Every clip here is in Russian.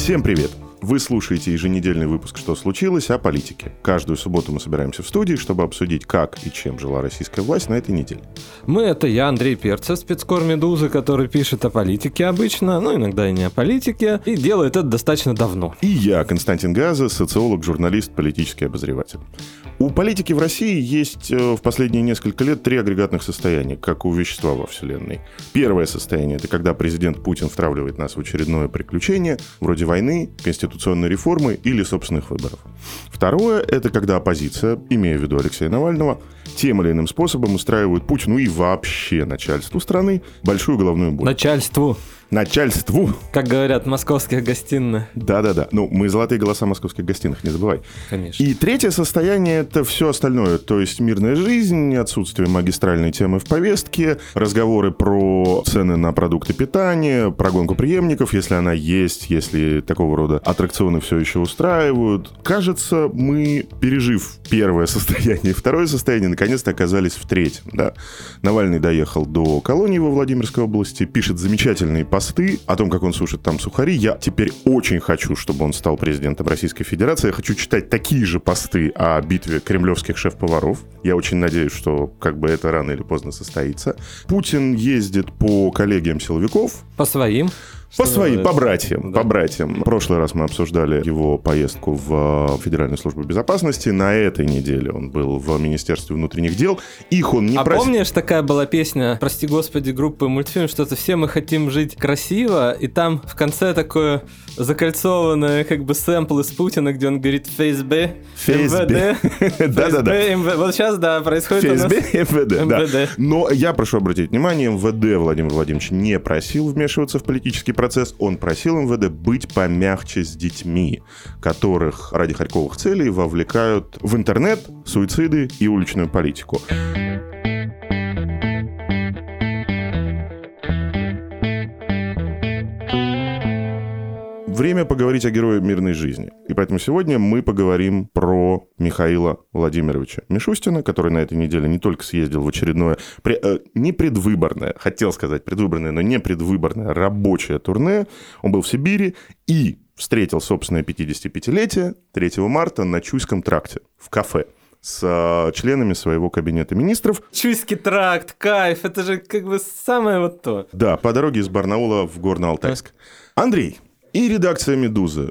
Всем привет! Вы слушаете еженедельный выпуск «Что случилось?» о политике. Каждую субботу мы собираемся в студии, чтобы обсудить, как и чем жила российская власть на этой неделе. Это я, Андрей Перцев, спецкор «Медузы», который пишет о политике обычно, иногда и не о политике, и делает это достаточно давно. И я, Константин Газа, социолог, журналист, политический обозреватель. У политики в России есть в последние несколько лет 3 агрегатных состояния, как у вещества во Вселенной. Первое состояние – это когда президент Путин втравливает нас в очередное приключение, вроде войны, конституционной реформы или собственных выборов. Второе – это когда оппозиция, имея в виду Алексея Навального, тем или иным способом устраивает Путину и вообще начальству страны большую головную боль. Начальству! Как говорят, московских гостиных. Да-да-да. Мы золотые голоса московских гостиных, не забывай. Конечно. И третье состояние – это все остальное. То есть мирная жизнь, отсутствие магистральной темы в повестке, разговоры про цены на продукты питания, про гонку преемников, если она есть, если такого рода аттракционы все еще устраивают. Кажется, мы, пережив первое состояние и второе состояние, наконец-то оказались в третьем. Да? Навальный доехал до колонии во Владимирской области, пишет замечательные посты о том, как он сушит там сухари. Я теперь очень хочу, чтобы он стал президентом Российской Федерации. Я хочу читать такие же посты о битве кремлевских шеф-поваров. Я очень надеюсь, что это рано или поздно состоится. Путин ездит по коллегиям силовиков. По своим, по братьям. В прошлый раз мы обсуждали его поездку в Федеральную службу безопасности. На этой неделе он был в Министерстве внутренних дел. Их он не просил. Помнишь, такая была песня, прости господи, группы «Мультфильм», что-то «Все мы хотим жить красиво», и там в конце такое закольцованное сэмпл из Путина, где он говорит «ФСБ, МВД». Да-да-да. Вот сейчас, происходит у нас ФСБ, МВД. Но я прошу обратить внимание, МВД Владимир Владимирович не просил вмешиваться в политический процесс, он просил МВД быть помягче с детьми, которых ради харьковых целей вовлекают в интернет, суициды и уличную политику. Время поговорить о герое мирной жизни. И поэтому сегодня мы поговорим про Михаила Владимировича Мишустина, который на этой неделе не только съездил в очередное, не предвыборное, хотел сказать предвыборное, но не предвыборное рабочее турне. Он был в Сибири и встретил собственное 55-летие 3 марта на Чуйском тракте в кафе с членами своего кабинета министров. Чуйский тракт, кайф, это же самое то. Да, по дороге из Барнаула в Горно-Алтайск. Андрей, и редакция «Медузы»,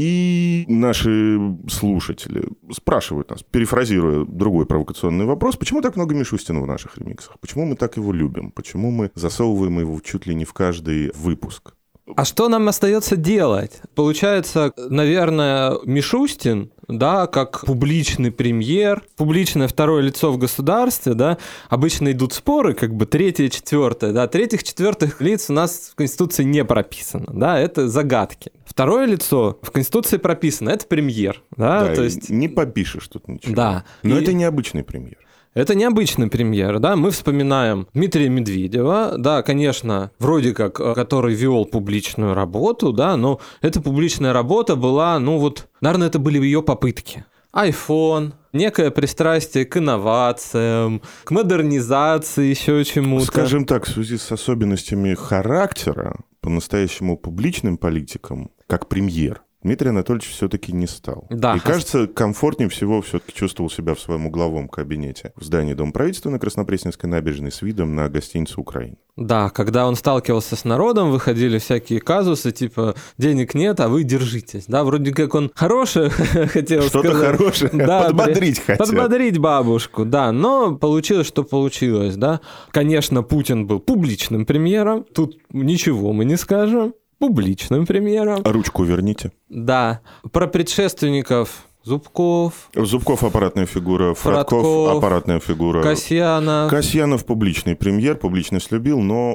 и наши слушатели спрашивают нас, перефразируя другой провокационный вопрос, почему так много Мишустина в наших ремиксах? Почему мы так его любим? Почему мы засовываем его чуть ли не в каждый выпуск? А что нам остается делать? Получается, наверное, Мишустин, как публичный премьер, публичное второе лицо в государстве, обычно идут споры, третье, четвертое, третьих, четвертых лиц у нас в Конституции не прописано, это загадки. Второе лицо в Конституции прописано, это премьер, то есть не попишешь тут ничего. Да. Но это необычный премьер. Это необычный премьер, мы вспоминаем Дмитрия Медведева, конечно, вроде как, который вел публичную работу, но эта публичная работа была, наверное, это были ее попытки. iPhone, некое пристрастие к инновациям, к модернизации, еще чему-то. Скажем так, в связи с особенностями характера, по-настоящему публичным политикам, как премьер, Дмитрий Анатольевич все-таки не стал. Да. И, кажется, комфортнее всего все-таки чувствовал себя в своем угловом кабинете в здании Дома правительства на Краснопресненской набережной с видом на гостиницу «Украина». Да, когда он сталкивался с народом, выходили всякие казусы, типа «денег нет, а вы держитесь». Вроде как он хорошее хотел что-то сказать. Что-то хорошее, подбодрить хотел. Подбодрить бабушку, но получилось, что получилось, Конечно, Путин был публичным премьером, тут ничего мы не скажем. Публичным премьером. Ручку верните. Да. Про предшественников Зубков. Зубков аппаратная фигура, Фродков аппаратная фигура. Касьянов публичный премьер, публичность любил, но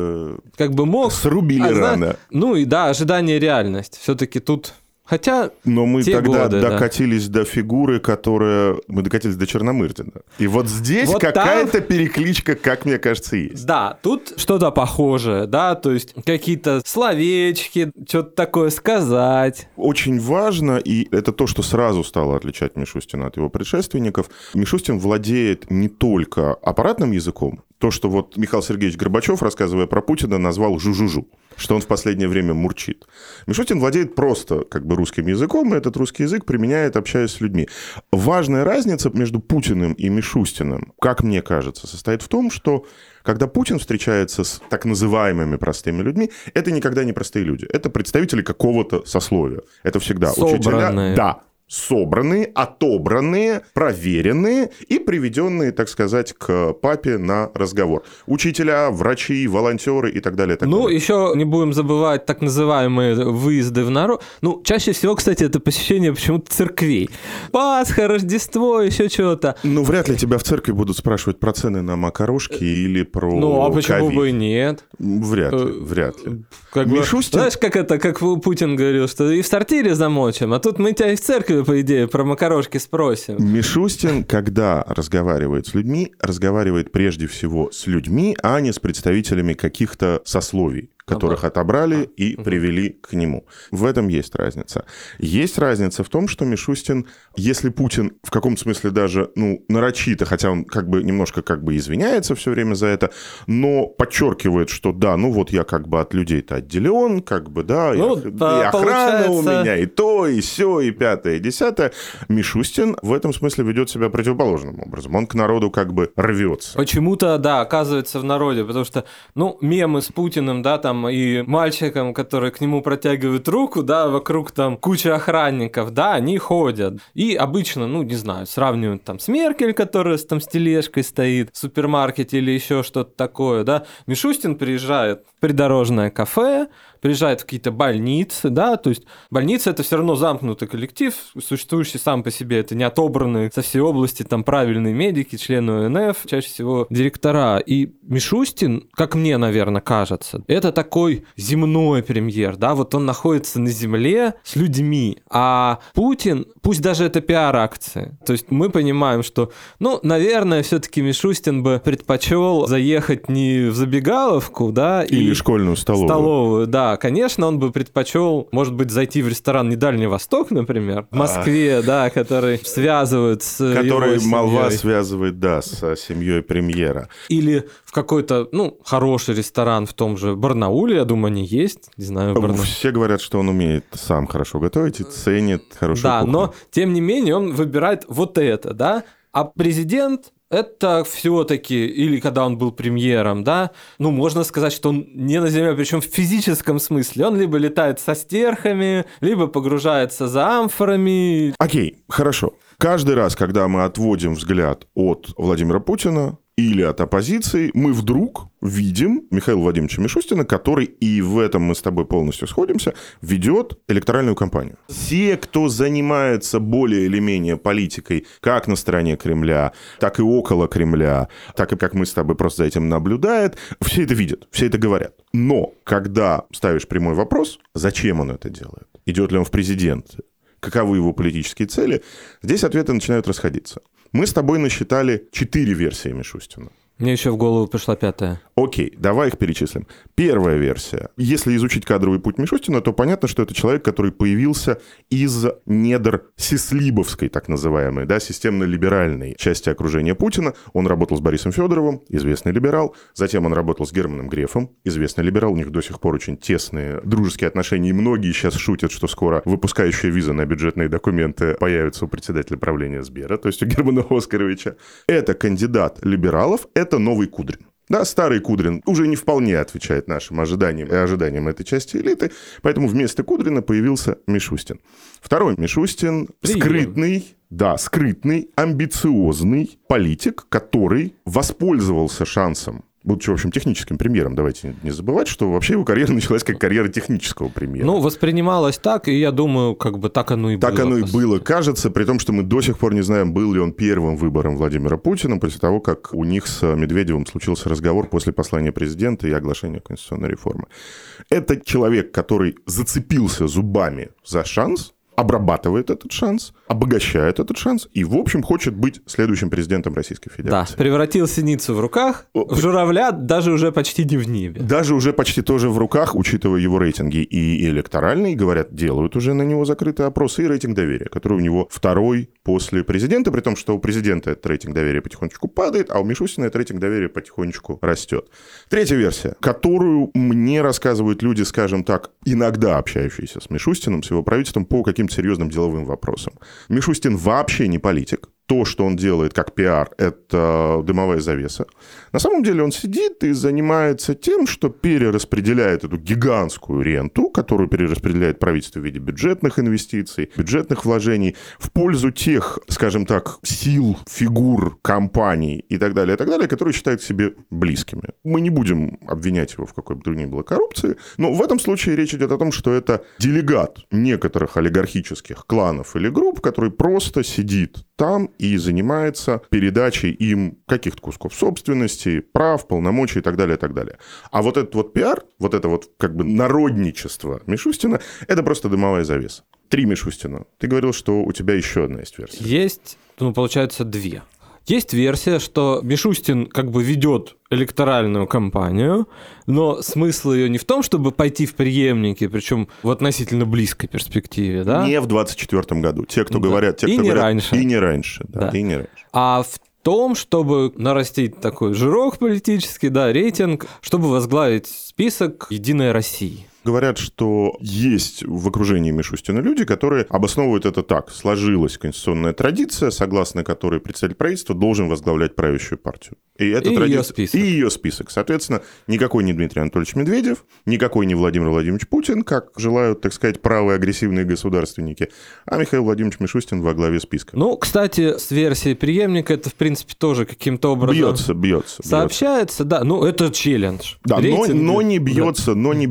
мог. Срубили рано. Ожидание и реальность. Все-таки тут... Хотя но мы тогда докатились до фигуры, мы докатились до Черномырдина. И вот здесь какая-то перекличка, как мне кажется, есть. Да, тут что-то похожее, то есть какие-то словечки, что-то такое сказать. Очень важно, и это то, что сразу стало отличать Мишустина от его предшественников. Мишустин владеет не только аппаратным языком, то, что Михаил Сергеевич Горбачев, рассказывая про Путина, назвал «жу-жу-жу». что он в последнее время мурчит. Мишустин владеет просто русским языком, и этот русский язык применяет, общаясь с людьми. Важная разница между Путиным и Мишустиным, как мне кажется, состоит в том, что когда Путин встречается с так называемыми простыми людьми, это никогда не простые люди. Это представители какого-то сословия. Это всегда собранные. Учителя. Да. Собранные, отобранные, проверенные и приведенные, так сказать, к папе на разговор. Учителя, врачи, волонтеры и так далее. Еще не будем забывать так называемые выезды в народ. Чаще всего, кстати, это посещение почему-то церквей. Пасха, Рождество, еще чего-то. Вряд ли тебя в церкви будут спрашивать про цены на макарошки или про а почему ковид. бы и нет? Вряд ли. Мишустин... Знаешь, как Путин говорил, что и в сортире замочим, а тут мы тебя и в церкви, по идее, про макарошки спросим. Мишустин, когда разговаривает с людьми, разговаривает прежде всего с людьми, а не с представителями каких-то сословий, которых отобрали и привели к нему. В этом есть разница. Есть разница в том, что Мишустин, если Путин в каком-то смысле даже, нарочито, хотя он немножко извиняется все время за это, но подчеркивает, что да, я от людей-то отделен, и охрана у меня, и то, и сё, и пятое, и десятое. Мишустин в этом смысле ведет себя противоположным образом. Он к народу рвется. Почему-то, да, оказывается в народе, потому что, мемы с Путиным, да, там, и мальчикам, которые к нему протягивают руку, да, вокруг там куча охранников, да, они ходят. И обычно, не знаю, сравнивают там с Меркель, которая там с тележкой стоит в супермаркете или еще что-то такое, да. Мишустин приезжает в придорожное кафе, приезжает в какие-то больницы, да, то есть больница — это все равно замкнутый коллектив, существующий сам по себе, это не отобранные со всей области там правильные медики, члены ОНФ, чаще всего директора. И Мишустин, как мне, наверное, кажется, это такой земной премьер, да, он находится на земле с людьми, а Путин, пусть даже это пиар-акции, то есть мы понимаем, что, наверное, все-таки Мишустин бы предпочел заехать не в забегаловку, да, или школьную столовую, да, конечно, он бы предпочел, может быть, зайти в ресторан «Не Дальний Восток», например, в Москве, да, который связывают с который молва связывает, да, с семьей премьера. Или в какой-то, хороший ресторан в том же Барнауле, я думаю, они есть, не знаю. Все говорят, что он умеет сам хорошо готовить и ценит хорошую кухню. Да, но, тем не менее, он выбирает вот это, да, а президент... Это все-таки, или когда он был премьером, да, можно сказать, что он не на земле, причем в физическом смысле. Он либо летает со стерхами, либо погружается за амфорами. Окей, хорошо. Каждый раз, когда мы отводим взгляд от Владимира Путина или от оппозиции, мы вдруг видим Михаила Владимировича Мишустина, который, и в этом мы с тобой полностью сходимся, ведет электоральную кампанию. Все, кто занимается более или менее политикой, как на стороне Кремля, так и около Кремля, так и как мы с тобой просто за этим наблюдают, все это видят, все это говорят. Но когда ставишь прямой вопрос, зачем он это делает, идет ли он в президенты, каковы его политические цели, здесь ответы начинают расходиться. Мы с тобой насчитали 4 версии Мишустина. Мне еще в голову пришла 5-я. Окей, давай их перечислим. Первая версия. Если изучить кадровый путь Мишустина, то понятно, что это человек, который появился из недр сислибовской, так называемой, да, системно-либеральной части окружения Путина. Он работал с Борисом Федоровым, известный либерал. Затем он работал с Германом Грефом, известный либерал. У них до сих пор очень тесные дружеские отношения. И многие сейчас шутят, что скоро выпускающая виза на бюджетные документы появится у председателя правления Сбера, то есть у Германа Оскаровича. Это кандидат либералов, это новый Кудрин. Да, старый Кудрин уже не вполне отвечает нашим ожиданиям и ожиданиям этой части элиты, поэтому вместо Кудрина появился Мишустин. Второй Мишустин скрытный, амбициозный политик, который воспользовался шансом, будучи, в общем, техническим премьером. Давайте не забывать, что вообще его карьера началась как карьера технического премьера. Воспринималось так, и я думаю, так оно и было. Так оно и было, кажется, при том, что мы до сих пор не знаем, был ли он первым выбором Владимира Путина после того, как у них с Медведевым случился разговор после послания президента и оглашения конституционной реформы. Это человек, который зацепился зубами за шанс, обрабатывает этот шанс, обогащает этот шанс и, в общем, хочет быть следующим президентом Российской Федерации. Да, превратил синицу в руках, в журавля даже уже почти не в небе. Даже уже почти тоже в руках, учитывая его рейтинги и электоральные, говорят, делают уже на него закрытые опросы, и рейтинг доверия, который у него второй после президента, при том, что у президента этот рейтинг доверия потихонечку падает, а у Мишустина этот рейтинг доверия потихонечку растет. Третья версия, которую мне рассказывают люди, скажем так, иногда общающиеся с Мишустиным, с его правительством по каким-то серьезным деловым вопросам. Мишустин вообще не политик. То, что он делает как пиар, это дымовая завеса. На самом деле он сидит и занимается тем, что перераспределяет эту гигантскую ренту, которую перераспределяет правительство в виде бюджетных инвестиций, бюджетных вложений, в пользу тех, скажем так, сил, фигур, компаний и так далее, которые считают себе близкими. Мы не будем обвинять его в какой бы то ни было коррупции, но в этом случае речь идет о том, что это делегат некоторых олигархических кланов или групп, который просто сидит там и занимается передачей им каких-то кусков собственности, прав, полномочий и так далее, и так далее. А вот этот вот пиар, вот это вот как бы народничество Мишустина, это просто дымовая завеса. 3 Мишустина. Ты говорил, что у тебя еще одна есть версия. Есть, получается, 2. Есть версия, что Мишустин как бы ведет электоральную кампанию, но смысл ее не в том, чтобы пойти в преемники, причем в относительно близкой перспективе, да? Не в 2024 году. Те, кто говорят... И не раньше. И не раньше, да. И не раньше. А в том, чтобы нарастить такой жирок политический, да, рейтинг, чтобы возглавить список «Единой России». Говорят, что есть в окружении Мишустина люди, которые обосновывают это так. Сложилась конституционная традиция, согласно которой представитель правительства должен возглавлять правящую партию. И ее список. Соответственно, никакой не Дмитрий Анатольевич Медведев, никакой не Владимир Владимирович Путин, как желают, так сказать, правые агрессивные государственники, а Михаил Владимирович Мишустин во главе списка. Кстати, с версией преемника это, в принципе, тоже каким-то образом сообщается. Да, это челлендж. Да, но не бьется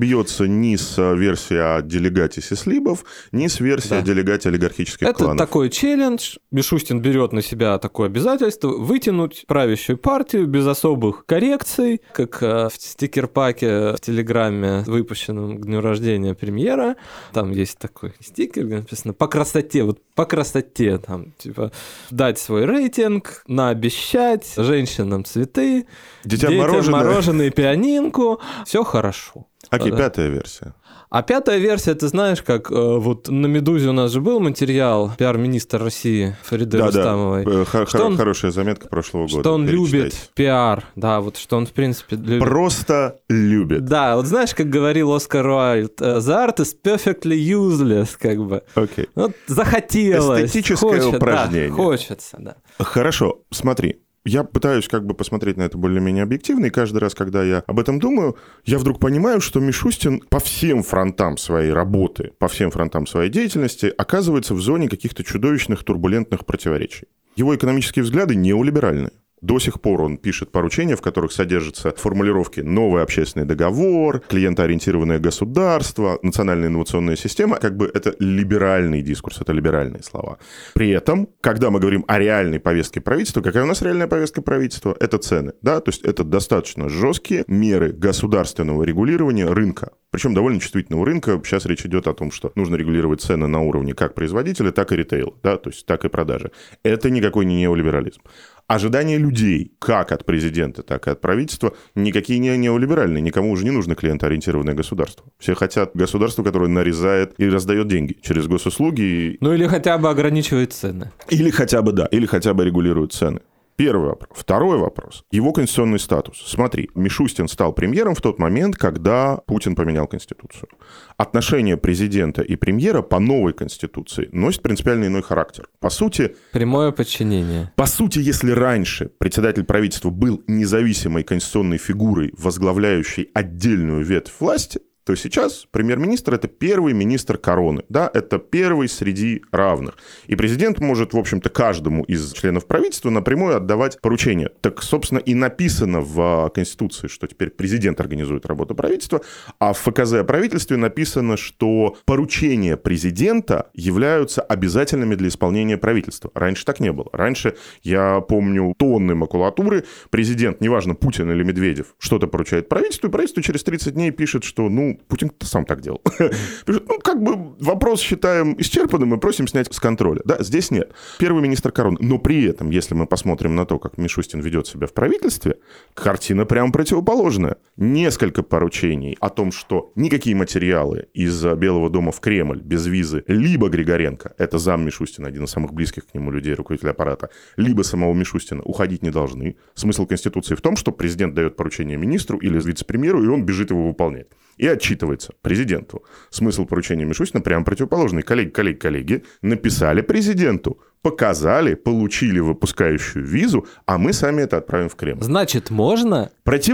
ни с версией о делегате Сислибов, ни с версией о делегате олигархических кланов. Это такой челлендж. Мишустин берет на себя такое обязательство вытянуть правящую партию без особых коррекций, как в стикер-паке в Телеграме, выпущенном к дню рождения премьера. Там есть такой стикер, где написано «по красоте», там, типа, дать свой рейтинг, наобещать, женщинам цветы, детям мороженое, пианинку, все хорошо. Окей, 5-я версия. А 5-я версия, ты знаешь, как вот на «Медузе» у нас же был материал пиар-министра России Фариды Рустамовой. Хорошая заметка прошлого года. Что он любит пиар, да, вот что он, в принципе, любит. Просто любит. Да, вот знаешь, как говорил Оскар Уайльд, the art is perfectly useless, как бы. Окей. Вот захотелось. Эстетическое упражнение. Да, хочется, да. Хорошо, смотри. Я пытаюсь как бы посмотреть на это более-менее объективно, и каждый раз, когда я об этом думаю, я вдруг понимаю, что Мишустин по всем фронтам своей работы, по всем фронтам своей деятельности оказывается в зоне каких-то чудовищных турбулентных противоречий. Его экономические взгляды неолиберальные. До сих пор он пишет поручения, в которых содержатся формулировки «новый общественный договор», «клиентоориентированное государство», «национальная инновационная система». Как бы это либеральный дискурс, это либеральные слова. При этом, когда мы говорим о реальной повестке правительства, какая у нас реальная повестка правительства? Это цены. Да? То есть это достаточно жесткие меры государственного регулирования рынка. Причем довольно чувствительного рынка. Сейчас речь идет о том, что нужно регулировать цены на уровне как производителя, так и ритейла, да? То есть так и продажи. Это никакой не неолиберализм. Ожидания людей, как от президента, так и от правительства, никакие не неолиберальные. Никому уже не нужно клиентоориентированное государство. Все хотят государства, которое нарезает и раздает деньги через госуслуги. Или хотя бы ограничивает цены. Или хотя бы регулирует цены. Первый вопрос. Второй вопрос. Его конституционный статус. Смотри, Мишустин стал премьером в тот момент, когда Путин поменял Конституцию. Отношения президента и премьера по новой Конституции носят принципиально иной характер. По сути... Прямое подчинение. По сути, если раньше председатель правительства был независимой конституционной фигурой, возглавляющей отдельную ветвь власти, то сейчас премьер-министр – это первый министр короны, да, это первый среди равных. И президент может, в общем-то, каждому из членов правительства напрямую отдавать поручения. Так, собственно, и написано в Конституции, что теперь президент организует работу правительства, а в ФКЗ о правительстве написано, что поручения президента являются обязательными для исполнения правительства. Раньше так не было. Раньше, я помню, тонны макулатуры, президент, неважно, Путин или Медведев, что-то поручает правительству, и правительство через 30 дней пишет, что, Путин сам так делал. Пишут, вопрос считаем исчерпанным и просим снять с контроля. Да, здесь нет. Первый министр короны. Но при этом, если мы посмотрим на то, как Мишустин ведет себя в правительстве, картина прямо противоположная. Несколько поручений о том, что никакие материалы из Белого дома в Кремль без визы либо Григоренко, это зам Мишустина, один из самых близких к нему людей, руководитель аппарата, либо самого Мишустина, уходить не должны. Смысл Конституции в том, что президент дает поручение министру или вице-премьеру, и он бежит его выполнять. И отчитывается президенту. Смысл поручения Мишустина прямо противоположный. Коллеги написали президенту, показали, получили выпускающую визу, а мы сами это отправим в Кремль. Значит, можно?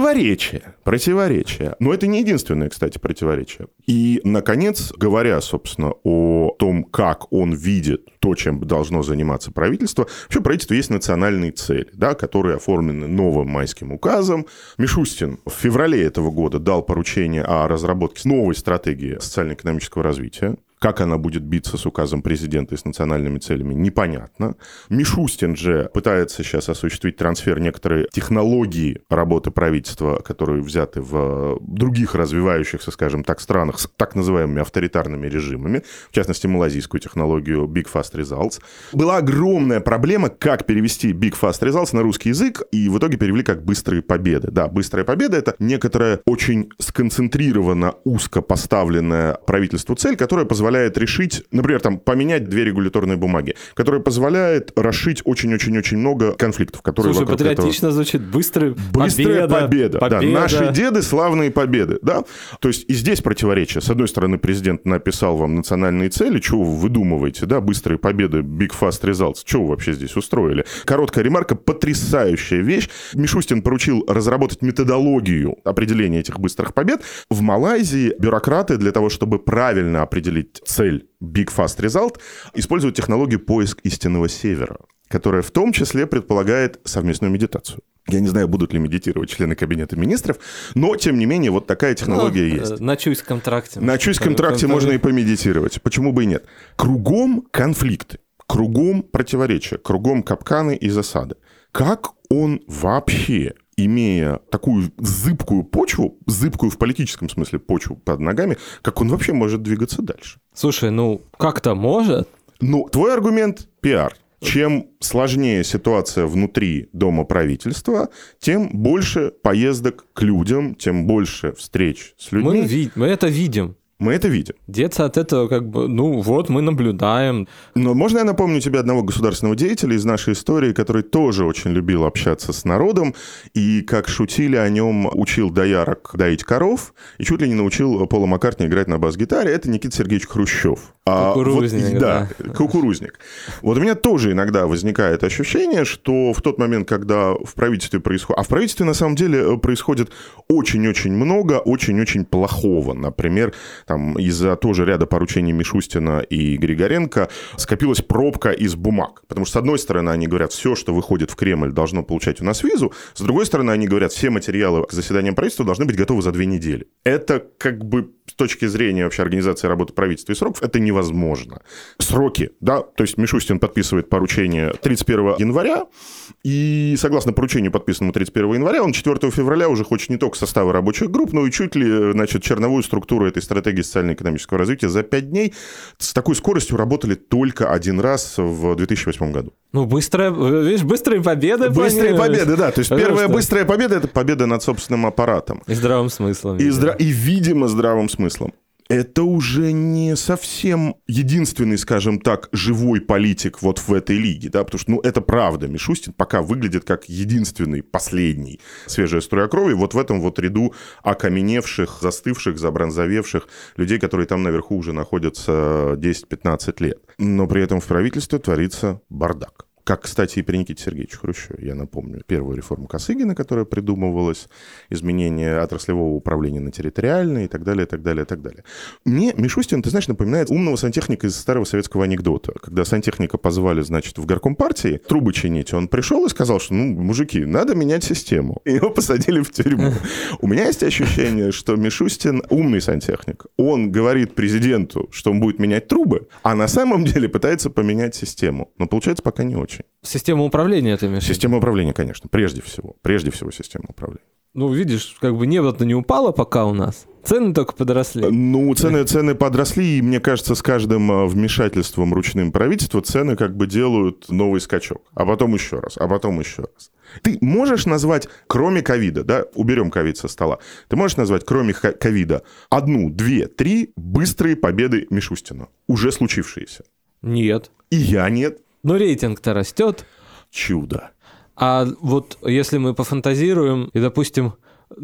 Противоречие. Но это не единственное, кстати, противоречие. И, наконец, говоря, собственно, о том, как он видит то, чем должно заниматься правительство, вообще у правительства есть национальные цели, да, которые оформлены новым майским указом. Мишустин в феврале этого года дал поручение о разработке новой стратегии социально-экономического развития. Как она будет биться с указом президента и с национальными целями, непонятно. Мишустин же пытается сейчас осуществить трансфер некоторой технологии работы правительства, которые взяты в других развивающихся, скажем так, странах с так называемыми авторитарными режимами, в частности, малазийскую технологию Big Fast Results. Была огромная проблема, как перевести Big Fast Results на русский язык, и в итоге перевели как «быстрые победы». Да, «быстрая победа» — это некоторая очень сконцентрированно, узко поставленная правительству цель, которая позволяет решить, например, поменять 2 регуляторные бумаги, которая позволяет расшить очень-очень-очень много конфликтов, которые вокруг этого... Слушай, патриотично звучит. Быстрая победа. Да, наши деды — славные победы. Да? То есть и здесь противоречие. С одной стороны, президент написал вам национальные цели, чего вы выдумываете, да, быстрые победы, Big Fast Results, что вы вообще здесь устроили? Короткая ремарка, потрясающая вещь. Мишустин поручил разработать методологию определения этих быстрых побед. В Малайзии бюрократы для того, чтобы правильно определить цель Big Fast Result, используют технологию поиск истинного севера, которая в том числе предполагает совместную медитацию. Я не знаю, будут ли медитировать члены кабинета министров, но, тем не менее, вот такая технология есть. На Чуйском тракте. На Чуйском тракте можно и помедитировать. Почему бы и нет? Кругом конфликты, кругом противоречия, кругом капканы и засады. Как он вообще, имея такую зыбкую почву, зыбкую в политическом смысле почву под ногами, как он вообще может двигаться дальше? Слушай, как-то может. Твой аргумент – пиар. Чем сложнее ситуация внутри дома правительства, тем больше поездок к людям, тем больше встреч с людьми. Мы это видим. Мы это видим. Деться от этого мы наблюдаем. Но можно я напомню тебе одного государственного деятеля из нашей истории, который тоже очень любил общаться с народом, и, как шутили о нем, учил доярок доить коров, и чуть ли не научил Пола Маккартни играть на бас-гитаре. Это Никита Сергеевич Хрущев. Кукурузник, да. Кукурузник. Вот у меня тоже иногда возникает ощущение, что в тот момент, когда в правительстве происходит... А в правительстве, на самом деле, происходит очень-очень много очень-очень плохого. Например, из-за тоже ряда поручений Мишустина и Григоренко скопилась пробка из бумаг. Потому что, с одной стороны, они говорят, все, что выходит в Кремль, должно получать у нас визу. С другой стороны, они говорят, все материалы к заседаниям правительства должны быть готовы за 2 недели. Это с точки зрения вообще организации работы правительства и сроков, это невозможно. Сроки, да, то есть Мишустин подписывает поручение 31 января, и согласно поручению, подписанному 31 января, он 4 февраля уже хочет не только составы рабочих групп, но и чуть ли, черновую структуру этой стратегии социально-экономического развития за 5 дней. С такой скоростью работали только один раз в 2008 году. Быстрые победы. Быстрые победы, да. То есть первая быстрая победа – это победа над собственным аппаратом. И здравым смыслом. И, видимо, здравым смыслом. Это уже не совсем единственный, скажем так, живой политик вот в этой лиге, да, потому что, это правда, Мишустин пока выглядит как единственный, последний свежая струя крови вот в этом вот ряду окаменевших, застывших, забронзовевших людей, которые там наверху уже находятся 10-15 лет. Но при этом в правительстве творится бардак. Как, кстати, и при Никите Сергеевиче Хрущеве. Я напомню первую реформу Косыгина, которая придумывалась, изменение отраслевого управления на территориальное и так далее, и так далее, и так далее. Мне Мишустин, ты знаешь, напоминает умного сантехника из старого советского анекдота. Когда сантехника позвали, в горком партии трубы чинить, он пришел и сказал, что, мужики, надо менять систему. И его посадили в тюрьму. У меня есть ощущение, что Мишустин умный сантехник. Он говорит президенту, что он будет менять трубы, а на самом деле пытается поменять систему. Но получается пока не очень. очень. Система управления ты имеешь? Система управления, конечно, прежде всего система управления. Ну, видишь, как бы небо-то не упало пока у нас. Цены только подросли. Ну, цены подросли, и мне кажется, с каждым вмешательством ручным правительства цены как бы делают новый скачок. А потом еще раз, а потом еще раз. Ты можешь назвать, кроме ковида, да, уберем ковид со стола, ты можешь назвать, кроме ковида, 1, 2, 3 быстрые победы Мишустина, уже случившиеся? Нет. И я нет. Но рейтинг-то растет. Чудо. А вот если мы пофантазируем, и, допустим,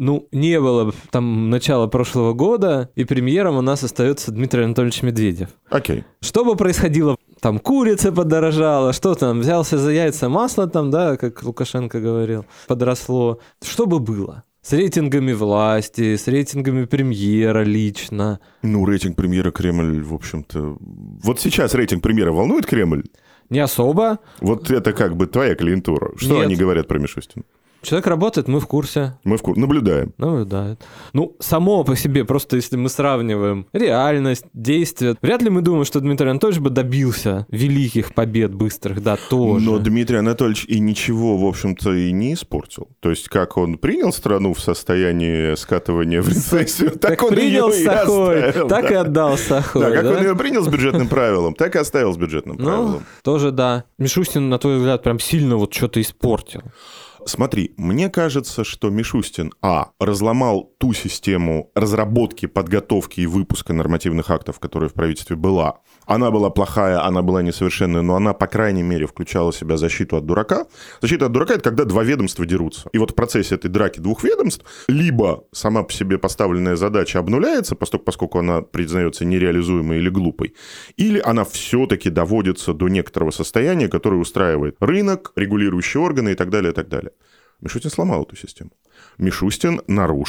не было там начала прошлого года, и премьером у нас остается Дмитрий Анатольевич Медведев. Окей. Что бы происходило? Там курица подорожала, что там, взялся за яйца, масло там, да, как Лукашенко говорил, подросло. Что бы было? С рейтингами власти, с рейтингами премьера лично. Ну, рейтинг премьера Кремль, в общем-то... Вот сейчас рейтинг премьера волнует Кремль? Не особо. Вот это как бы твоя клиентура. Что Нет. они говорят про Мишустина? Человек работает, мы в курсе. Наблюдаем. Наблюдает. Само по себе, просто если мы сравниваем реальность, действия, вряд ли мы думаем, что Дмитрий Анатольевич бы добился великих побед быстрых, да, тоже. Но Дмитрий Анатольевич и ничего, в общем-то, и не испортил. То есть, как он принял страну в состоянии скатывания в рецессию, так он принял ее и Сахой, оставил. так и отдал Сахой. Да, как он ее принял с бюджетным правилом, так и оставил с бюджетным правилом. Тоже да. Мишустин, на твой взгляд, прям сильно вот что-то испортил. Смотри, мне кажется, что Мишустин, разломал ту систему разработки, подготовки и выпуска нормативных актов, которая в правительстве была. Она была плохая, она была несовершенная, но она, по крайней мере, включала в себя защиту от дурака. Защита от дурака – это когда два ведомства дерутся. И вот в процессе этой драки двух ведомств либо сама по себе поставленная задача обнуляется, поскольку она признается нереализуемой или глупой, или она все-таки доводится до некоторого состояния, которое устраивает рынок, регулирующие органы и так далее, и так далее. Мишустин сломал эту систему. Мишустин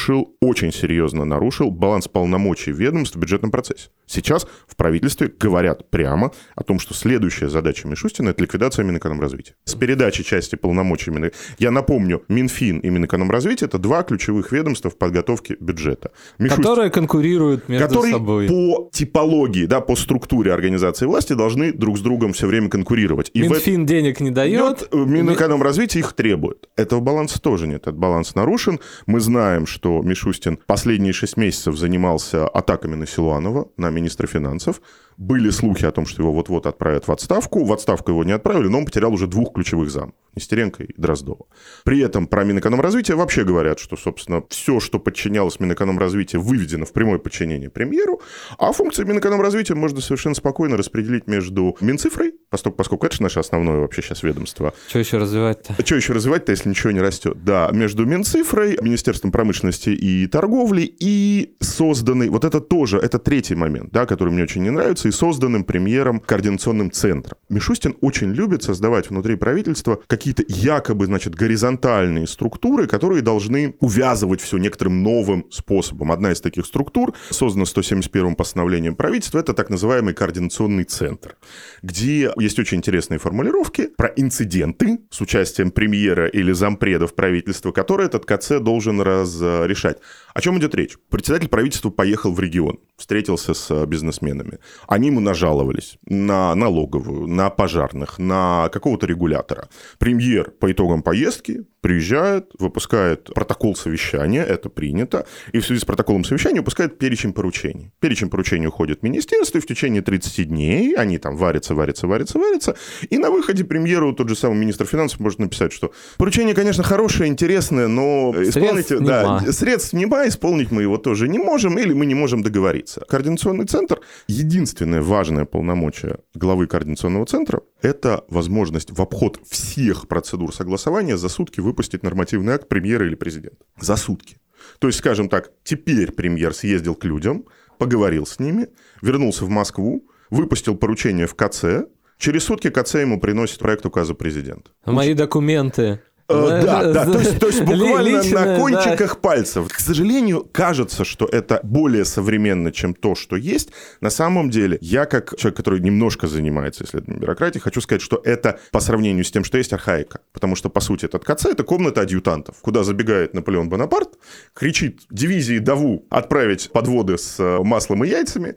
очень серьезно нарушил баланс полномочий ведомств в бюджетном процессе. Сейчас в правительстве говорят прямо о том, что следующая задача Мишустина – это ликвидация Минэкономразвития. С передачей части полномочий я напомню, Минфин и Минэкономразвитие – это два ключевых ведомства в подготовке бюджета. Которые конкурируют между собой. По типологии, по структуре организации власти должны друг с другом все время конкурировать. И Минфин денег не дает. Минэкономразвитие их требует. Этого баланса тоже нет. Этот баланс нарушен. Мы знаем, что Мишустин последние 6 месяцев занимался атаками на Силуанова, на министра финансов. Были слухи о том, что его вот-вот отправят в отставку. В отставку его не отправили, но он потерял уже 2 ключевых замов. Нестеренко и Дроздова. При этом про Минэкономразвитие вообще говорят, что, собственно, все, что подчинялось Минэкономразвитию, выведено в прямое подчинение премьеру, а функции Минэкономразвития можно совершенно спокойно распределить между Минцифрой, поскольку это же наше основное вообще сейчас ведомство. Что еще развивать-то? Что еще развивать-то, если ничего не растет? Да, между Минцифрой, Министерством промышленности и торговли и созданный, вот это тоже, это третий момент, который мне очень не нравится, и созданным премьером координационным центром. Мишустин очень любит создавать внутри правительства какие-то якобы, горизонтальные структуры, которые должны увязывать все некоторым новым способом. Одна из таких структур, создана 171-м постановлением правительства, это так называемый координационный центр, где есть очень интересные формулировки про инциденты с участием премьера или зампредов правительства, которые этот КЦ должен разрешать. О чем идет речь? Председатель правительства поехал в регион, встретился с бизнесменами. Они ему нажаловались на налоговую, на пожарных, на какого-то регулятора. Премьер по итогам поездки приезжает, выпускает протокол совещания, это принято, и в связи с протоколом совещания выпускает перечень поручений. Перечень поручений уходит в министерство, и в течение 30 дней они там варятся, и на выходе премьеру тот же самый министр финансов может написать, что поручение, конечно, хорошее, интересное, но средств нема, исполнить мы его тоже не можем, или мы не можем договориться. Координационный центр, единственное важное полномочие главы координационного центра, это возможность в обход всех процедур согласования за сутки выпустить нормативный акт премьера или президента. За сутки. То есть, скажем так, теперь премьер съездил к людям, поговорил с ними, вернулся в Москву, выпустил поручение в КЦ, через сутки КЦ ему приносит проект указа президента. Мои документы. Да. То есть буквально на кончиках пальцев. К сожалению, кажется, что это более современно, чем то, что есть. На самом деле, я как человек, который немножко занимается исследованием бюрократии, хочу сказать, что это по сравнению с тем, что есть, архаика. Потому что, по сути, этот КЦ – это комната адъютантов, куда забегает Наполеон Бонапарт, кричит дивизии Даву отправить подводы с маслом и яйцами,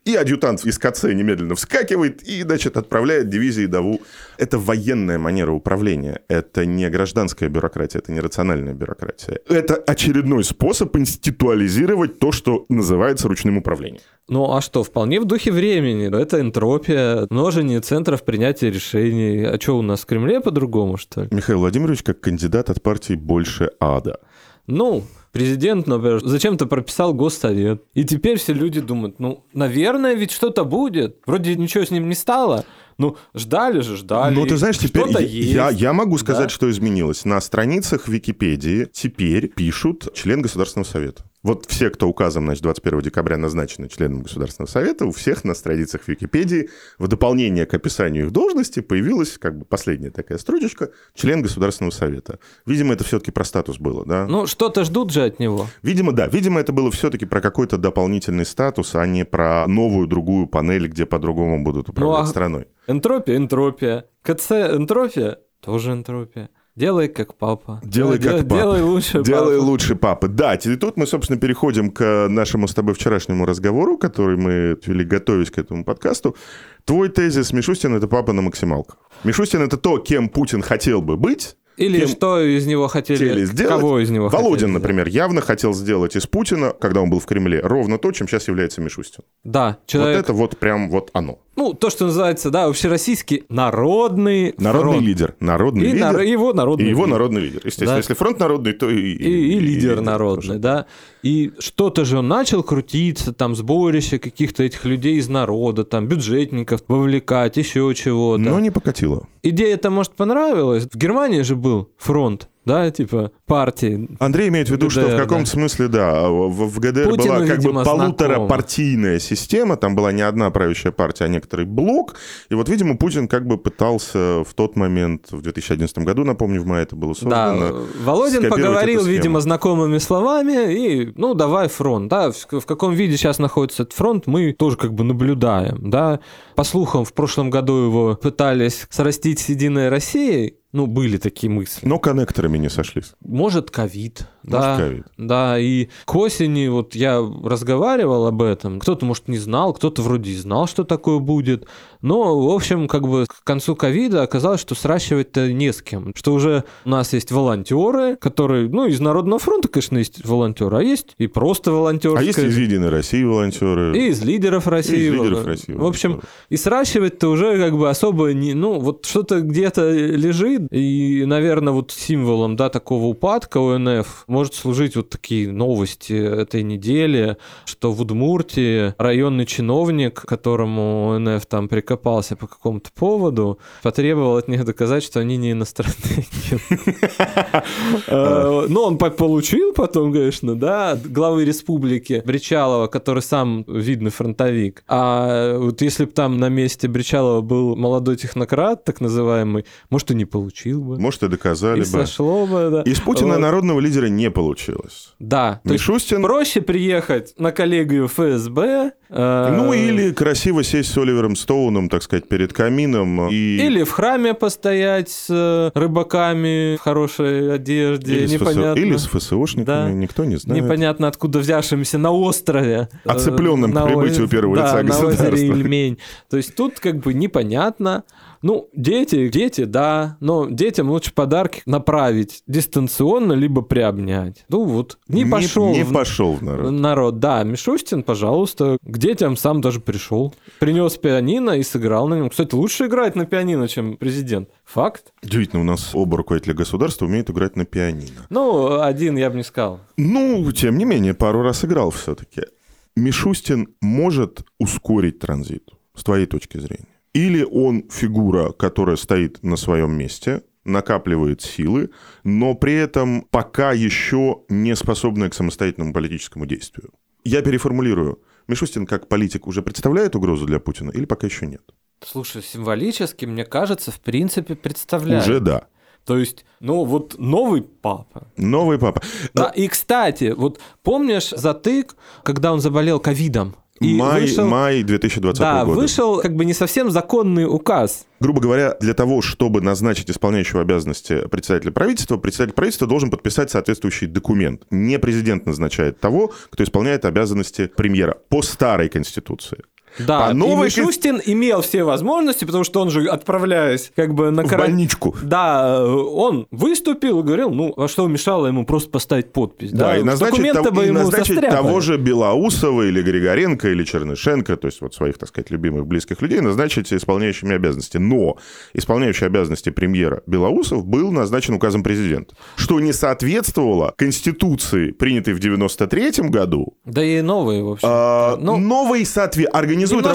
И адъютант из КЦ немедленно вскакивает и, значит, отправляет дивизии ДАВУ. Это военная манера управления. Это не гражданская бюрократия, это не рациональная бюрократия. Это очередной способ институализировать то, что называется ручным управлением. Ну, а что, вполне в духе времени. Это энтропия, множение центров принятия решений. А что, у нас в Кремле по-другому, что ли? Михаил Владимирович, как кандидат от партии «Больше ада». Ну, президент, например, зачем-то прописал Госсовет. И теперь все люди думают, наверное, ведь что-то будет. Вроде ничего с ним не стало. Ждали. Ну, ты знаешь, теперь есть. я могу сказать, что изменилось. На страницах Википедии теперь пишут член Государственного совета. Вот все, кто указом, 21 декабря назначены членом Государственного совета, у всех на страницах Википедии в дополнение к описанию их должности появилась последняя такая строчечка «член Государственного совета». Видимо, это все-таки про статус было, да? Что-то ждут же от него. Видимо, да. Видимо, это было все-таки про какой-то дополнительный статус, а не про новую другую панель, где по-другому будут управлять страной. Энтропия. КЦ энтропия, тоже энтропия. Делай как папа. Делай лучше папа. Делай лучше папы. Да, и тут мы, собственно, переходим к нашему с тобой вчерашнему разговору, который мы вели, готовясь к этому подкасту. Твой тезис: Мишустин — это папа на максималках. Мишустин — это то, кем Путин хотел бы быть. Или что из него хотели сделать? Кого из него Володин, хотели например, явно хотел сделать из Путина, когда он был в Кремле, ровно то, чем сейчас является Мишустин. Да, человек... Вот это вот прям вот оно. То, что называется, общероссийский народный фронт. Лидер. Народный лидер. Его народный лидер. Естественно, да. Если фронт народный, то и лидер народный, тоже. Да. И что-то же он начал крутиться, сборище каких-то этих людей из народа, бюджетников вовлекать, еще чего-то. Но не покатило. Идея-то, может, понравилась. В Германии же был фронт. Да, партии. Андрей имеет в виду, что в каком-то смысле, да, в ГДР Путину, была видимо, полуторапартийная система, там была не одна правящая партия, а некоторый блок, и вот, видимо, Путин пытался в тот момент, в 2011 году, напомню, в мае это было создано. Да, Володин поговорил, видимо, знакомыми словами, и, давай фронт, да, в каком виде сейчас находится этот фронт, мы тоже наблюдаем, да. По слухам, в прошлом году его пытались срастить с «Единой Россией», были такие мысли. Но коннекторами не сошлись. Может, ковид. Да, и к осени я разговаривал об этом. Кто-то, может, не знал, кто-то вроде и знал, что такое будет. Но, в общем, к концу ковида оказалось, что сращивать-то не с кем. Что уже у нас есть волонтеры, которые, из Народного фронта, конечно, есть волонтеры, а есть и просто волонтеры. А есть из «Единой России» волонтеры. И из «Лидеров России». В общем, и сращивать-то уже особо не... что-то где-то лежит. И, наверное, символом, такого упадка ОНФ может служить такие новости этой недели, что в Удмуртии районный чиновник, к которому ОНФ прикопался по какому-то поводу, потребовал от них доказать, что они не иностранные. Он получил потом, конечно, да, главы республики Бричалова, который сам видный фронтовик. А если бы там на месте Бричалова был молодой технократ, так называемый, может, и не получил бы. Может, и доказали бы. Сошло бы, да. Из Путина народного лидера не получилось. Да. Мишустин... проще приехать на коллегию ФСБ. Или красиво сесть с Оливером Стоуном, так сказать, перед камином. Или в храме постоять с рыбаками в хорошей одежде. Или с ФСОшниками, никто не знает. Непонятно, откуда взявшимся на острове. Оцепленным к прибытию первого лица государства. На озере Ильмень. То есть тут непонятно. Дети, да, но детям лучше подарки направить дистанционно, либо приобнять. Не пошел в народ. Да, Мишустин, пожалуйста, к детям сам даже пришел. Принес пианино и сыграл на нем. Кстати, лучше играть на пианино, чем президент. Факт. Удивительно, у нас оба руководителя государства умеют играть на пианино. Один я бы не сказал. Тем не менее, пару раз играл все-таки. Мишустин может ускорить транзит, с твоей точки зрения? Или он фигура, которая стоит на своем месте, накапливает силы, но при этом пока еще не способная к самостоятельному политическому действию? Я переформулирую. Мишустин как политик уже представляет угрозу для Путина или пока еще нет? Слушай, символически, мне кажется, в принципе, представляет. Уже да. То есть, новый папа. Новый папа. Да, и, кстати, помнишь затык, когда он заболел ковидом? Май 2020 года. Да, вышел не совсем законный указ. Грубо говоря, для того, чтобы назначить исполняющего обязанности председатель правительства должен подписать соответствующий документ. Не президент назначает того, кто исполняет обязанности премьера по старой Конституции. Да, По новой... и Мишустин имел все возможности, потому что он же, отправляясь как бы на больничку. Да, он выступил и говорил, а что мешало ему просто поставить подпись. Да, и назначить того же Белоусова или Григоренко или Чернышенко, то есть вот своих, так сказать, любимых близких людей, назначить исполняющими обязанности. Но исполняющий обязанности премьера Белоусов был назначен указом президента, что не соответствовало Конституции, принятой в 93-м году. Да и новые, в общем. Новый организует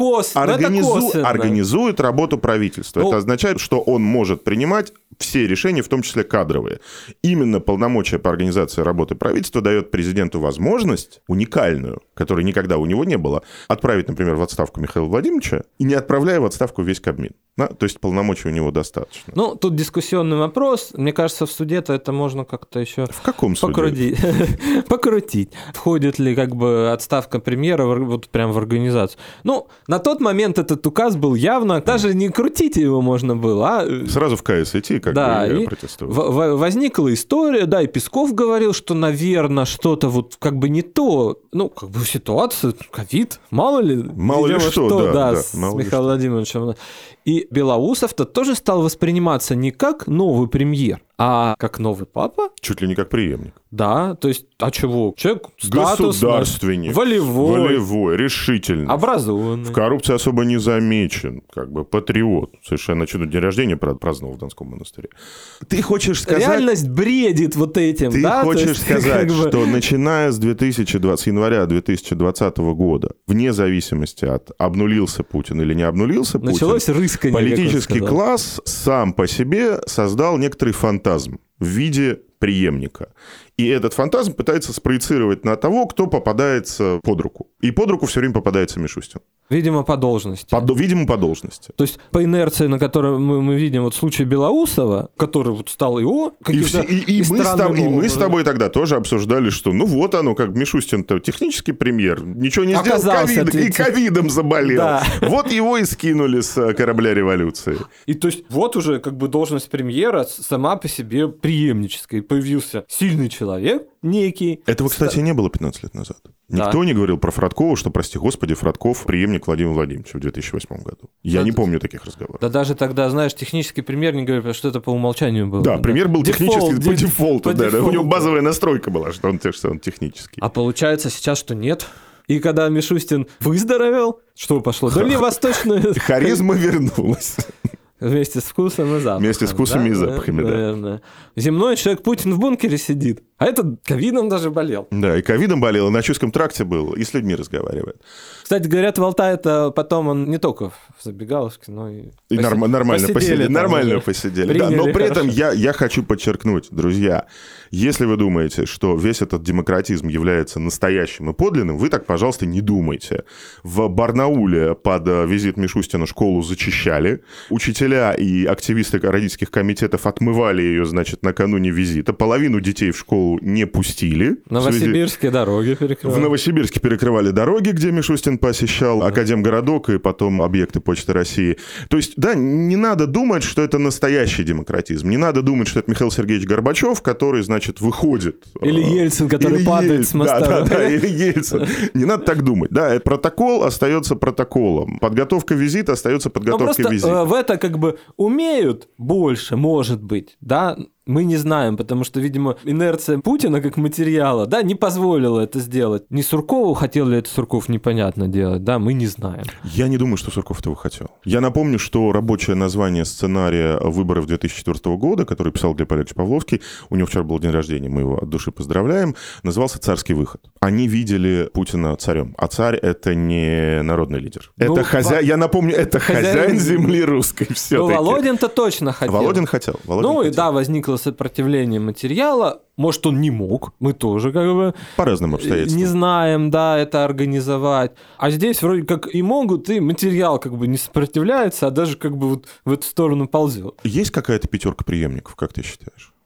работу правительства. Это означает, что он может принимать все решения, в том числе кадровые. Именно полномочия по организации работы правительства дает президенту возможность, уникальную, которой никогда у него не было, отправить, например, в отставку Михаила Владимировича и не отправляя в отставку весь Кабмин. Да? То есть полномочий у него достаточно. Тут дискуссионный вопрос. Мне кажется, в суде-то это можно как-то еще... В каком суде? Покрутить. Входит ли как бы отставка премьера вот прям в организацию. На тот момент этот указ был явно... Даже не крутить его можно было, а... Сразу в КС идти, как бы протестовать. Возникла история, да, и Песков говорил, что, наверное, что-то вот как бы не то. Как бы ситуация, ковид, мало ли. Мало ли что, да, с Михаилом Владимировичем. И Белоусов-то тоже стал восприниматься не как новый премьер, а как новый папа. Чуть ли не как преемник. Да, то есть, а чего? Человек статусный, государственник, волевой, решительный, образованный. В коррупции особо не замечен, как бы патриот. Совершенно чудо, день рождения праздновал в Донском монастыре. Ты хочешь сказать... Реальность бредит вот этим, ты да? Ты хочешь сказать, что начиная с января 2020 года, вне зависимости от обнулился Путин или не обнулился Путин, началось рыскание, политический класс сам по себе создал некоторый фантазм в виде преемника. И этот фантазм пытается спроецировать на того, кто попадается под руку. И под руку все время попадается Мишустин. Видимо, по должности. Видимо, по должности. То есть, по инерции, на которой мы видим вот случай Белоусова, который вот стал его каким-то мы с тобой тогда тоже обсуждали, что вот оно, как Мишустин-то технический премьер, ничего не сделал, и ковидом заболел. Да. Вот его и скинули с корабля революции. И то есть, вот уже как бы должность премьера сама по себе преемническая. Появился сильный человек некий. Этого, кстати, не было 15 лет назад. Никто не говорил про Фродкова, что, прости господи, Фродков преемник Владимира Владимировича в 2008 году. Я не помню таких разговоров. Да даже тогда, знаешь, технический премьер не говорил, что это по умолчанию было. Да, премьер был технический по дефолту. У него базовая настройка была, что он технический. А получается сейчас, что нет. И когда Мишустин выздоровел, что пошло? Дальневосточная... Харизма вернулась. Вместе с вкусом и запахом. Вместе с вкусами и запахами, да. Наверное. Земной человек Путин в бункере сидит, а этот ковидом даже болел. Да, и ковидом болел, и на Чуйском тракте был, и с людьми разговаривает. Кстати, говорят, в Алтае-то потом он не только в забегаловке, но и нормально посидели. Да, но при этом я хочу подчеркнуть, друзья, если вы думаете, что весь этот демократизм является настоящим и подлинным, вы так, пожалуйста, не думайте. В Барнауле под визит Мишустина школу зачищали, учителя и активисты родительских комитетов отмывали ее, значит, накануне визита, половину детей в школу не пустили. В Новосибирске дороги перекрывали. В Новосибирске перекрывали дороги, где Мишустин посещал Академгородок и потом объекты Почты России. То есть, да, не надо думать, что это настоящий демократизм. Не надо думать, что это Михаил Сергеевич Горбачев, который, значит, выходит. Или Ельцин, который падает с моста. Да, или Ельцин. Не надо так думать. Да, протокол остается протоколом. Подготовка визита остается подготовкой визита. В это как бы умеют больше, может быть, да, мы не знаем, потому что, видимо, инерция Путина как материала, да, не позволила это сделать. Не Суркову, хотел ли это Сурков, непонятно делать, да, мы не знаем. Я не думаю, что Сурков этого хотел. Я напомню, что рабочее название сценария выборов 2004 года, который писал Глеб Олегович Павловский, у него вчера был день рождения, мы его от души поздравляем, назывался «Царский выход». Они видели Путина царем, а царь — это не народный лидер. Это я напомню, это хозяин земли русской все-таки. Ну, Володин-то точно хотел. Володин хотел. И да, возникло сопротивление материала. Может, он не мог, мы тоже как бы... По разным обстоятельствам. Не знаем, да, это организовать. А здесь вроде как и могут, и материал как бы не сопротивляется, а даже как бы вот в эту сторону ползет. Есть какая-то пятерка преемников, как ты считаешь?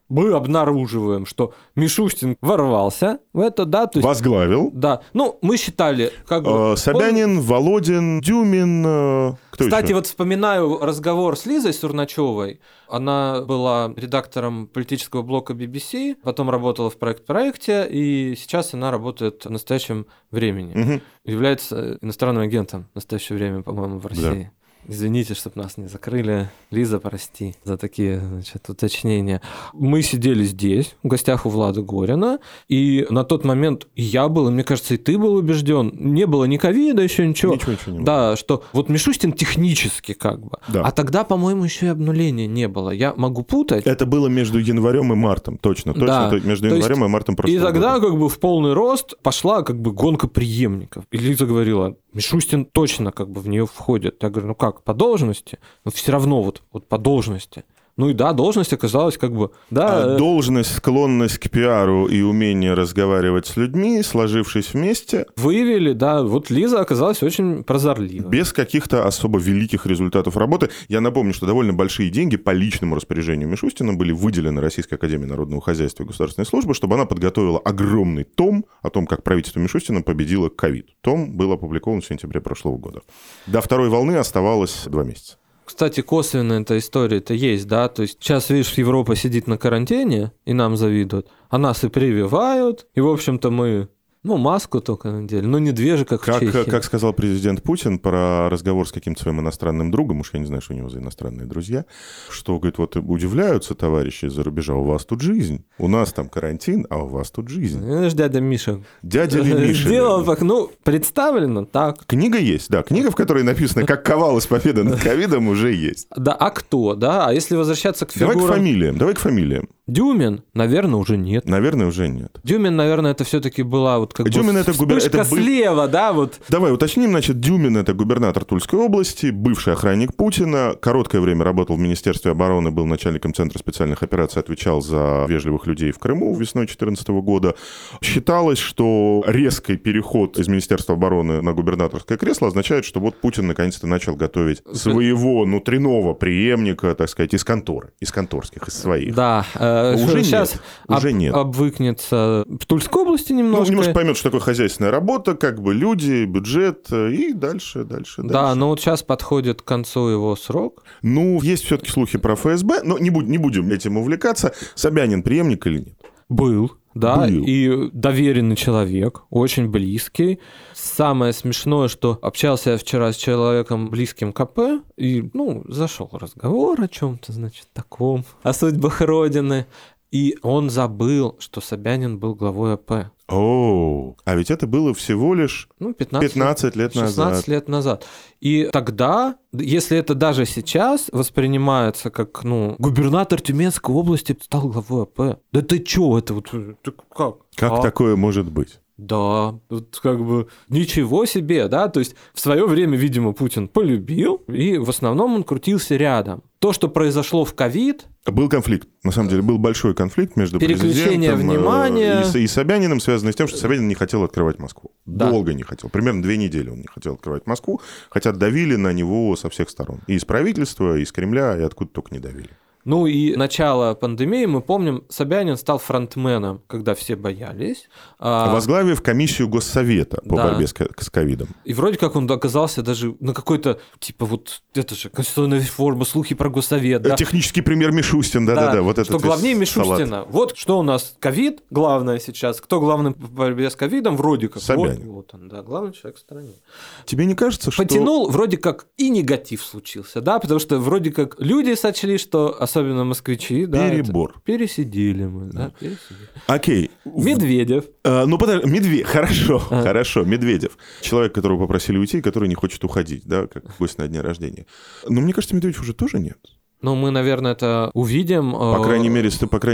мы обнаруживаем, что Мишустин ворвался в это, да, то есть... Возглавил. Да, ну, мы считали, как бы... Собянин, Володин, Дюмин, кто Кстати, еще? вот вспоминаю разговор с Лизой Сурначевой. Она была редактором политического блока BBC, потом работала в проекте, и сейчас она работает в настоящем времени. Угу. Является иностранным агентом в настоящее время, по-моему, в России. Да. Извините, чтобы нас не закрыли. Лиза, прости за такие, значит, уточнения. Мы сидели здесь, в гостях у Влада Горина, и на тот момент и я был, и мне кажется, и ты был убежден. Не было ни ковида, еще ничего. Ничего не было. Да, что вот Мишустин технически как бы. Да. А тогда, по-моему, еще и обнуления не было. Я могу путать. Это было между январем и мартом, точно. Да. Между январем и мартом прошлого года. И тогда как бы в полный рост пошла как бы гонка преемников. И Лиза говорила, Мишустин точно как бы в нее входит. Я говорю, ну как, по должности? Но все равно вот по должности. Ну и да, должность оказалась как бы... Да, должность, склонность к пиару и умение разговаривать с людьми, сложившись вместе... Выявили, да, вот Лиза оказалась очень прозорлива. Без каких-то особо великих результатов работы. Я напомню, что довольно большие деньги по личному распоряжению Мишустина были выделены Российской академией народного хозяйства и государственной службы, чтобы она подготовила огромный том о том, как правительство Мишустина победило ковид. Том был опубликован в сентябре прошлого года. До второй волны оставалось 2 месяца. Кстати, косвенно эта история-то есть, да, то есть сейчас, видишь, Европа сидит на карантине, и нам завидуют, а нас и прививают, и, в общем-то, мы... Ну, маску только надели, но не 2 же, как в Чехии. Как сказал президент Путин про разговор с каким-то своим иностранным другом, уж я не знаю, что у него за иностранные друзья, что, говорит, вот удивляются товарищи из-за рубежа, у вас тут жизнь, у нас там карантин, а у вас тут жизнь. Это же дядя Миша. Дядя ли Миша. Сделал так, ну, представлено так. Книга есть, да, книга, в которой написано, как ковалась победа над ковидом, уже есть. Да, а кто, да? А если возвращаться к фигурам... Давай к фамилиям. Дюмин, наверное, уже нет. Наверное, уже нет. Дюмин, наверное, это все-таки была вот как Дюмин бы это вспышка слева, да, вот. Давай уточним, значит, Дюмин это губернатор Тульской области, бывший охранник Путина, короткое время работал в Министерстве обороны, был начальником Центра специальных операций, отвечал за вежливых людей в Крыму весной 2014 года. Считалось, что резкий переход из Министерства обороны на губернаторское кресло означает, что вот Путин наконец-то начал готовить своего внутреннего преемника, так сказать, из конторы, из конторских, из своих. Да, уже сейчас нет. Обвыкнется в Тульской области немножко. Ну, немножко поймет, что такое хозяйственная работа, как бы люди, бюджет и дальше. Да, но вот сейчас подходит к концу его срок. Ну, есть все-таки слухи про ФСБ, но не будем этим увлекаться. Собянин преемник или нет? Был. Да, Был. И доверенный человек, очень близкий. Самое смешное, что общался я вчера с человеком близким к КП, и, зашел разговор о чем-то, значит, таком, о судьбах Родины, и он забыл, что Собянин был главой АП. А ведь это было всего лишь 15 лет назад. 16 лет назад. И тогда, если это даже сейчас воспринимается как, губернатор Тюменской области стал главой АП. Да ты чё, это вот как? Как такое может быть? Да, вот как бы ничего себе, да, то есть в свое время, видимо, Путин полюбил, и в основном он крутился рядом. То, что произошло в ковид... Был конфликт, на самом деле, был большой конфликт между переключение президентом внимания. И Собяниным, связанный с тем, что Собянин не хотел открывать Москву. Да. Долго не хотел, примерно 2 недели он не хотел открывать Москву, хотя давили на него со всех сторон. И из правительства, и из Кремля, и откуда только не давили. Ну и начало пандемии, мы помним, Собянин стал фронтменом, когда все боялись. Возглавив комиссию Госсовета по борьбе с ковидом. И вроде как он оказался даже на какой-то, это же конституционная реформа, слухи про Госсовет. Да? Технический премьер Мишустин, да-да-да. Вот что главнее Мишустина. Вот что у нас ковид, главное сейчас. Кто главный в борьбе с ковидом, вроде как. Собянин. Вот он, да, главный человек в стране. Тебе не кажется, что... Потянул, вроде как и негатив случился, да, потому что вроде как люди сочли, что особенно москвичи, перебор. Да, пересидели мы, да, пересидели. Окей. Медведев. Подожди, хорошо, Медведев. Человек, которого попросили уйти, который не хочет уходить, да, как гость на дне рождения. Но мне кажется, Медведев уже тоже нет. Ну, мы, наверное, это увидим. По крайней мере,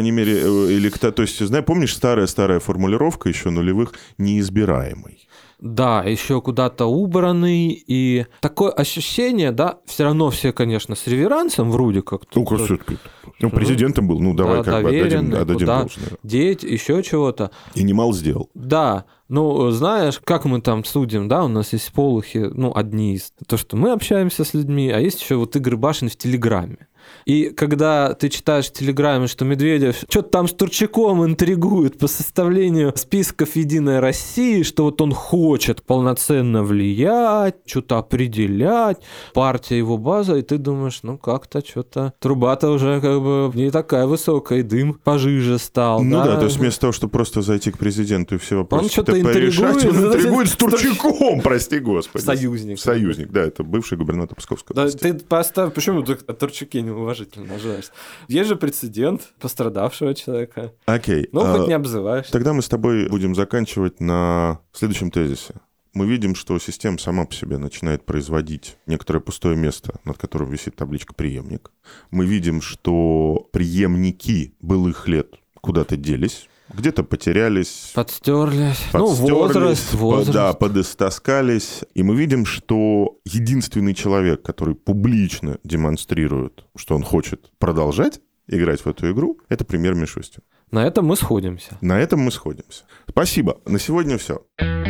или то есть, помнишь старая формулировка еще нулевых «неизбираемый». Да, еще куда-то убранный, и такое ощущение, да, все равно все, конечно, с реверансом вроде как. Президентом был, давай как бы отдадим должное. Деть, еще чего-то. И немало сделал. Да, знаешь, как мы там судим, да, у нас есть полухи, одни из то, что мы общаемся с людьми, а есть еще вот Игорь Башин в Телеграме. И когда ты читаешь в Телеграме, что Медведев что-то там с Турчаком интригует по составлению списков «Единой России», что вот он хочет полноценно влиять, что-то определять, партия его база, и ты думаешь, ну как-то что-то труба-то уже как бы не такая высокая, и дым пожиже стал. Ну да, то есть вместо того, чтобы просто зайти к президенту и все вопросы порешать, он интригует с Турчаком, прости господи. Союзник, да, это бывший губернатор Псковской области. Да, ты поставь, почему ты о Турчаке неуважительно наживаешься? Есть же прецедент пострадавшего человека. Окей. Ну, хоть не обзываешься. Тогда мы с тобой будем заканчивать на следующем тезисе. Мы видим, что система сама по себе начинает производить некоторое пустое место, над которым висит табличка «преемник». Мы видим, что преемники былых лет куда-то делись, где-то потерялись. Подстерлись. Ну, возраст. Да, подистаскались. И мы видим, что единственный человек, который публично демонстрирует, что он хочет продолжать играть в эту игру, это премьер Мишустин. На этом мы сходимся. Спасибо. На сегодня все.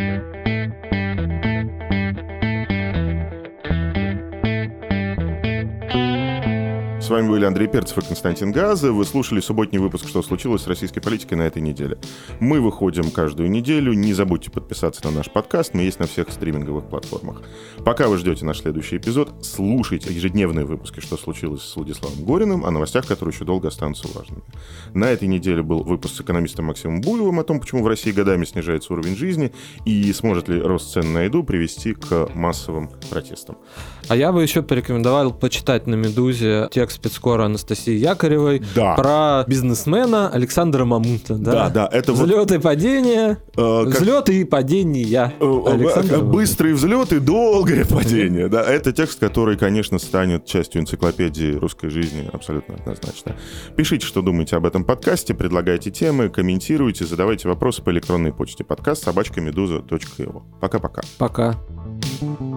С вами были Андрей Перцев и Константин Газа. Вы слушали субботний выпуск «Что случилось с российской политикой» на этой неделе. Мы выходим каждую неделю. Не забудьте подписаться на наш подкаст. Мы есть на всех стриминговых платформах. Пока вы ждете наш следующий эпизод, слушайте ежедневные выпуски «Что случилось с Владиславом Гориным», о новостях, которые еще долго останутся важными. На этой неделе был выпуск с экономистом Максимом Буевым о том, почему в России годами снижается уровень жизни и сможет ли рост цен на еду привести к массовым протестам. А я бы еще порекомендовал почитать на «Медузе» текст спецкора Анастасии Якоревой про бизнесмена Александра Мамута. Да. Это взлеты и падения. Взлеты и падения. Быстрый взлет и долгое падение. Да, это текст, который, конечно, станет частью энциклопедии русской жизни абсолютно однозначно. Пишите, что думаете об этом подкасте, предлагайте темы, комментируйте, задавайте вопросы по электронной почте. Подкаст @meduza.io. Пока-пока. Пока.